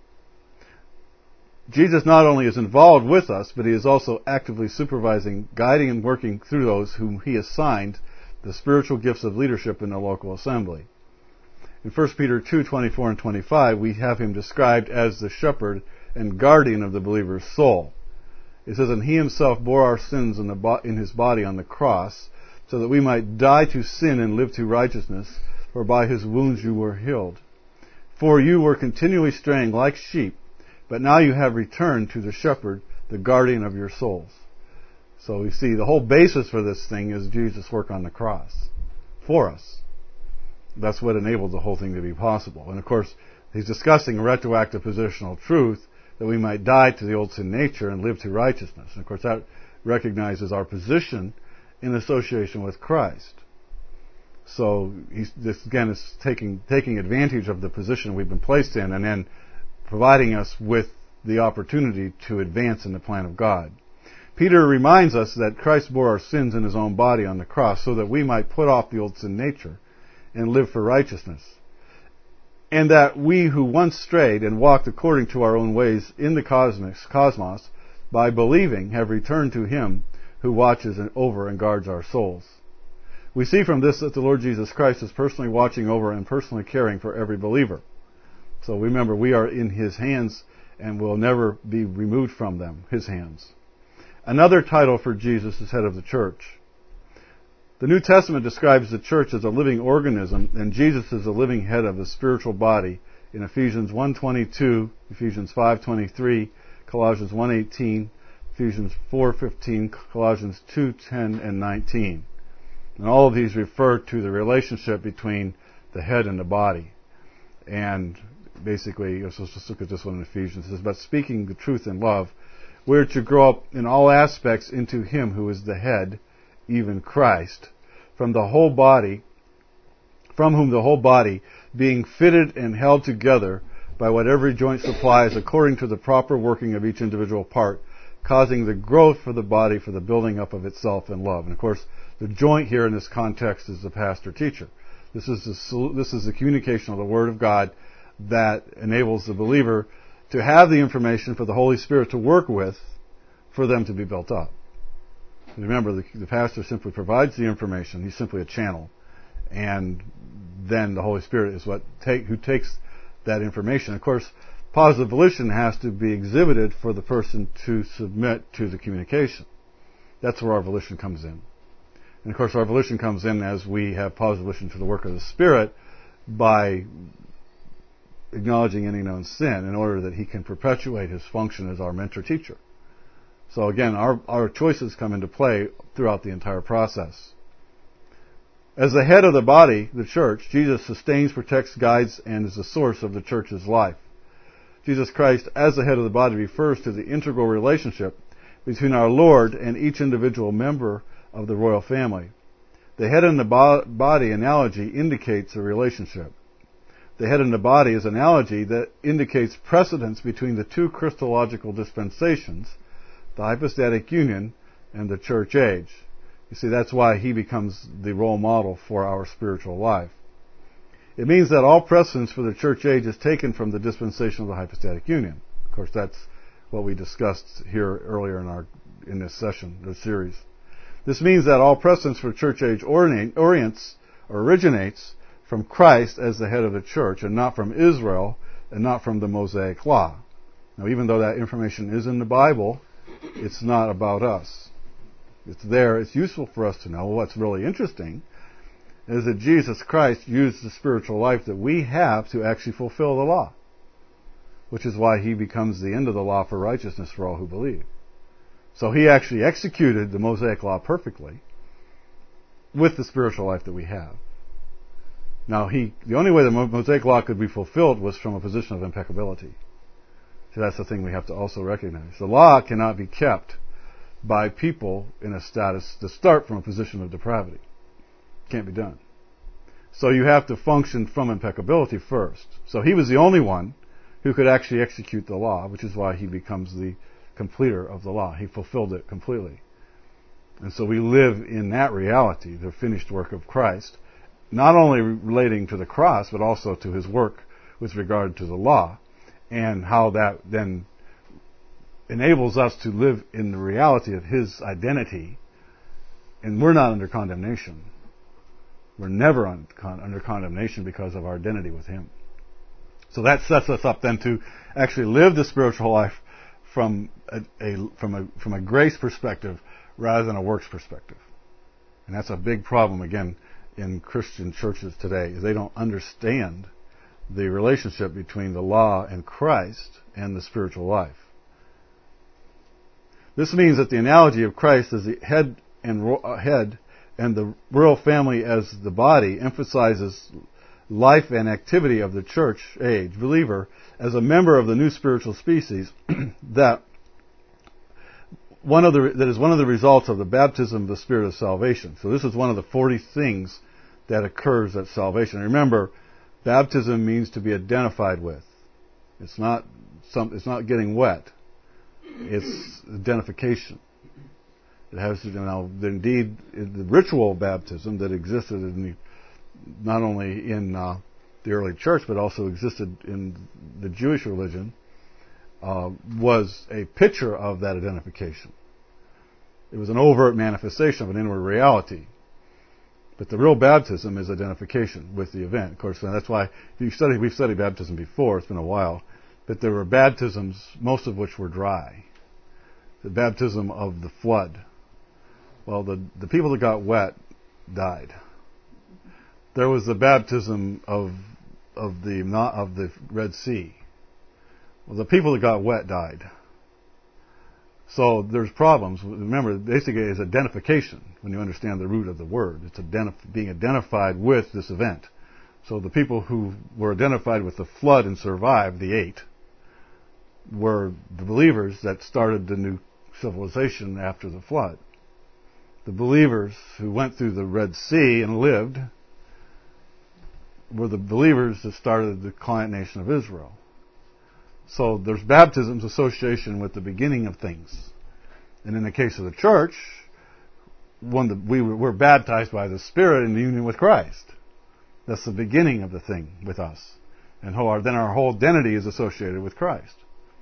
Jesus not only is involved with us, but he is also actively supervising, guiding, and working through those whom he assigned the spiritual gifts of leadership in the local assembly. In First Peter two twenty-four and twenty-five, we have him described as the shepherd and guardian of the believer's soul. It says, "And he himself bore our sins in, the bo- in his body on the cross, so that we might die to sin and live to righteousness, for by his wounds you were healed. For you were continually straying like sheep, but now you have returned to the shepherd, the guardian of your souls." So we see the whole basis for this thing is Jesus' work on the cross for us. That's what enabled the whole thing to be possible. And of course, he's discussing retroactive positional truth, that we might die to the old sin nature and live to righteousness. And of course, that recognizes our position in association with Christ. So he's, this again is taking taking advantage of the position we've been placed in, and then providing us with the opportunity to advance in the plan of God. Peter reminds us that Christ bore our sins in his own body on the cross, so that we might put off the old sin nature and live for righteousness. And that we who once strayed and walked according to our own ways in the cosmos, cosmos, by believing, have returned to him who watches over and guards our souls. We see from this that the Lord Jesus Christ is personally watching over and personally caring for every believer. So remember, we are in His hands and will never be removed from them, His hands. Another title for Jesus is head of the church. The New Testament describes the church as a living organism, and Jesus is a living head of the spiritual body in Ephesians one twenty-two, Ephesians five twenty-three, Colossians one eighteen, Ephesians four fifteen, Colossians two ten and nineteen. And all of these refer to the relationship between the head and the body. And basically, let's just look at this one in Ephesians. It says, but speaking the truth in love, we're to grow up in all aspects into Him who is the head, even Christ, from the whole body, from whom the whole body, being fitted and held together by what every joint supplies according to the proper working of each individual part, causing the growth for the body for the building up of itself in love. And of course, the joint here in this context is the pastor-teacher. This is the, this is the communication of the Word of God that enables the believer to have the information for the Holy Spirit to work with for them to be built up. Remember, the, the pastor simply provides the information. He's simply a channel. And then the Holy Spirit is what take, who takes that information. Of course, positive volition has to be exhibited for the person to submit to the communication. That's where our volition comes in. And of course, our volition comes in as we have positive volition to the work of the Spirit by acknowledging any known sin in order that He can perpetuate His function as our mentor-teacher. So again, our, our choices come into play throughout the entire process. As the head of the body, the church, Jesus sustains, protects, guides, and is the source of the church's life. Jesus Christ, as the head of the body, refers to the integral relationship between our Lord and each individual member of the royal family. The head and the bo- body analogy indicates a relationship. The head and the body is an analogy that indicates precedence between the two Christological dispensations, the hypostatic union and the church age. You see, that's why He becomes the role model for our spiritual life. It means that all precedence for the church age is taken from the dispensation of the hypostatic union. Of course, that's what we discussed here earlier in our in this session, this series. This means that all precedence for church age orients or originates from Christ as the head of the church, and not from Israel, and not from the Mosaic Law. Now, even though that information is in the Bible, it's not about us. It's there. It's useful for us to know. What's really interesting is that Jesus Christ used the spiritual life that we have to actually fulfill the law, which is why He becomes the end of the law for righteousness for all who believe. So He actually executed the Mosaic Law perfectly with the spiritual life that we have. Now, he, the only way the Mosaic Law could be fulfilled was from a position of impeccability. So that's the thing we have to also recognize. The law cannot be kept by people in a status to start from a position of depravity. Can't be done. So you have to function from impeccability first. So He was the only one who could actually execute the law, which is why He becomes the completer of the law. He fulfilled it completely. And so we live in that reality, the finished work of Christ, not only relating to the cross, but also to His work with regard to the law, and how that then enables us to live in the reality of His identity. And we're not under condemnation. We're never un- con- under condemnation because of our identity with Him. So that sets us up then to actually live the spiritual life from a, a from a from a grace perspective rather than a works perspective. And that's a big problem again in Christian churches today, is they don't understand the relationship between the law and Christ and the spiritual life. This means that the analogy of Christ as the head and ro- uh, head and the royal family as the body emphasizes life and activity of the church age believer as a member of the new spiritual species that one of the that is one of the results of the baptism of the Spirit of salvation. So this is one of the forty things that occurs at salvation. Remember, baptism means to be identified with. It's not some. It's not getting wet. It's identification. It has to, now, indeed, the ritual baptism that existed in the, not only in uh, the early church, but also existed in the Jewish religion, uh, was a picture of that identification. It was an overt manifestation of an inward reality. But the real baptism is identification with the event. Of course, that's why if you study, we've studied baptism before, it's been a while, but there were baptisms, most of which were dry. The baptism of the flood. Well, the, the people that got wet died. There was the baptism of of the of the Red Sea. Well, the people that got wet died. So there's problems. Remember, basically it's identification when you understand the root of the word. It's identif- being identified with this event. So the people who were identified with the flood and survived, the eight, were the believers that started the new civilization after the flood. The believers who went through the Red Sea and lived were the believers that started the client nation of Israel. So there's baptism's association with the beginning of things. And in the case of the church, one that we were, we're baptized by the Spirit in union with Christ. That's the beginning of the thing with us. And how our, then our whole identity is associated with Christ.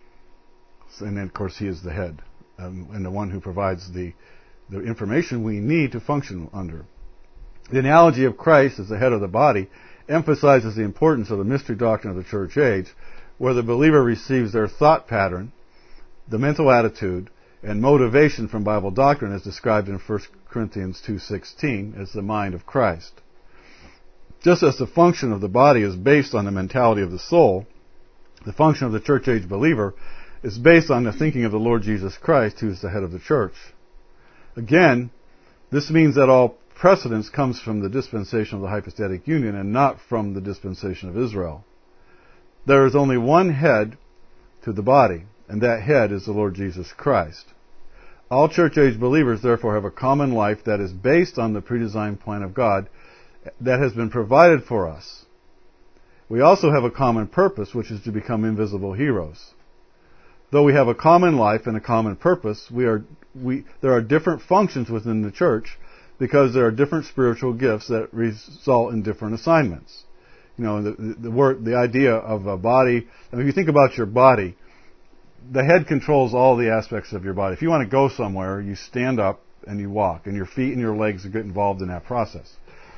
And then, of course, He is the head um, and the one who provides the, the information we need to function under. The analogy of Christ as the head of the body emphasizes the importance of the mystery doctrine of the church age, where the believer receives their thought pattern, the mental attitude, and motivation from Bible doctrine as described in First Corinthians two sixteen as the mind of Christ. Just as the function of the body is based on the mentality of the soul, the function of the church age believer is based on the thinking of the Lord Jesus Christ, who is the head of the church. Again, this means that all precedence comes from the dispensation of the hypostatic union and not from the dispensation of Israel. There is only one head to the body, and that head is the Lord Jesus Christ. All church-age believers, therefore, have a common life that is based on the predesigned plan of God that has been provided for us. We also have a common purpose, which is to become invisible heroes. Though we have a common life and a common purpose, we are we there are different functions within the church because there are different spiritual gifts that result in different assignments. You know, the, the, the word, the idea of a body. I mean, if you think about your body, the head controls all the aspects of your body. If you want to go somewhere, you stand up and you walk, and your feet and your legs get involved in that process.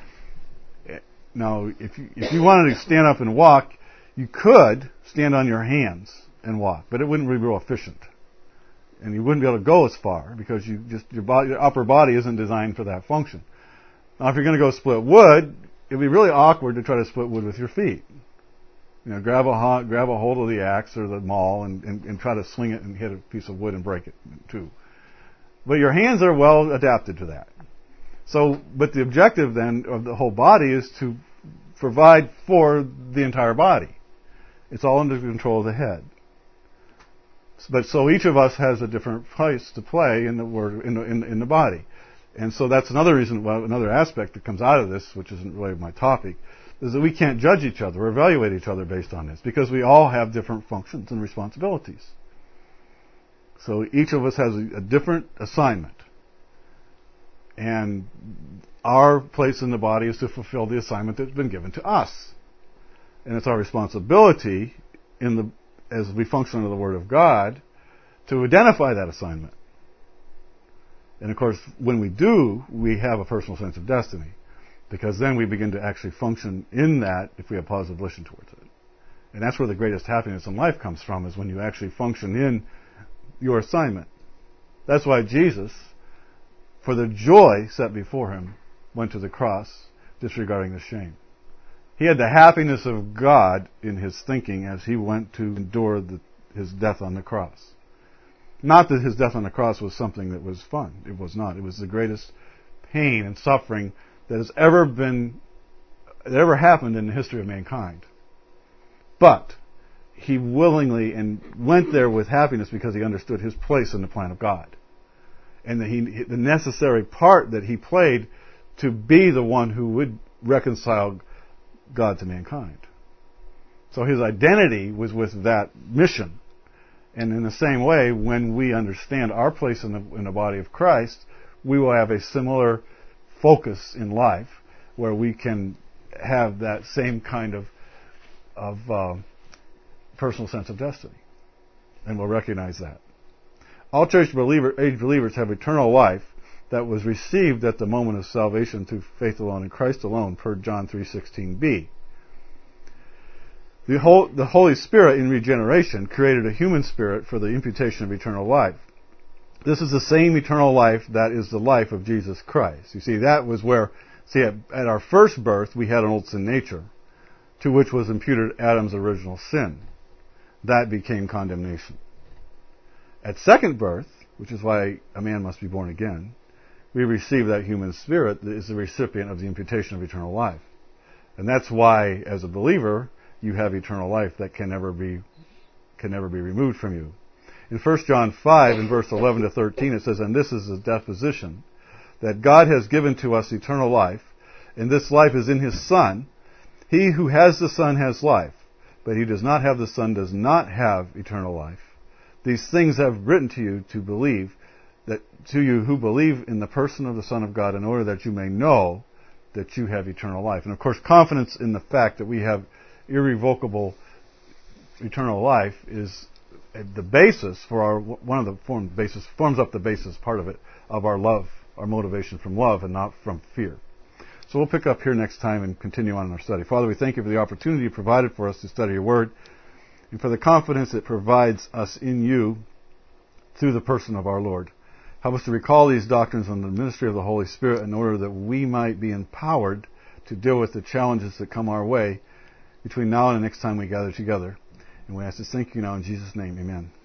Now, if you, if you wanted to stand up and walk, you could stand on your hands and walk, but it wouldn't be real efficient, and you wouldn't be able to go as far because you just your body, your upper body isn't designed for that function. Now, if you're going to go split wood, it'd be really awkward to try to split wood with your feet. You know, grab a grab a hold of the axe or the maul and, and, and try to swing it and hit a piece of wood and break it too. But your hands are well adapted to that. So, but the objective then of the whole body is to provide for the entire body. It's all under control of the head. But so each of us has a different place to play in the word in the, in, in the body. And so that's another reason, well, another aspect that comes out of this, which isn't really my topic, is that we can't judge each other or evaluate each other based on this, because we all have different functions and responsibilities. So each of us has a, a different assignment. And our place in the body is to fulfill the assignment that's been given to us. And it's our responsibility, in the as we function under the Word of God, to identify that assignment. And of course, when we do, we have a personal sense of destiny, because then we begin to actually function in that if we have positive volition towards it. And that's where the greatest happiness in life comes from, is when you actually function in your assignment. That's why Jesus, for the joy set before him, went to the cross, disregarding the shame. He had the happiness of God in his thinking as he went to endure the, his death on the cross. Not that his death on the cross was something that was fun. It was not. It was the greatest pain and suffering that has ever been, that ever happened in the history of mankind. But he willingly and went there with happiness because he understood his place in the plan of God, and that he, the necessary part that he played to be the one who would reconcile God to mankind. So his identity was with that mission. And in the same way, when we understand our place in the, in the body of Christ, we will have a similar focus in life where we can have that same kind of, of uh, personal sense of destiny. And we'll recognize that. All church believer, age believers have eternal life that was received at the moment of salvation through faith alone in Christ alone, per John three sixteen b. The, whole, the Holy Spirit in regeneration created a human spirit for the imputation of eternal life. This is the same eternal life that is the life of Jesus Christ. You see, that was where, see, at, at our first birth, we had an old sin nature, to which was imputed Adam's original sin. That became condemnation. At second birth, which is why a man must be born again, we receive that human spirit that is the recipient of the imputation of eternal life. And that's why, as a believer, you have eternal life that can never be, can never be removed from you. In First John five, in verse eleven to thirteen, it says, "And this is the deposition, that God has given to us eternal life, and this life is in His Son. He who has the Son has life, but he who does not have the Son does not have eternal life. These things I have written to you to believe, that to you who believe in the person of the Son of God, in order that you may know that you have eternal life." And of course, confidence in the fact that we have irrevocable eternal life is the basis for our, one of the form, basis, forms up the basis, part of it, of our love, our motivation from love and not from fear. So we'll pick up here next time and continue on in our study. Father, we thank you for the opportunity you provided for us to study your word, and for the confidence it provides us in you through the person of our Lord. Help us to recall these doctrines on the ministry of the Holy Spirit in order that we might be empowered to deal with the challenges that come our way between now and the next time we gather together. And we ask this, thank you now in Jesus' name, amen.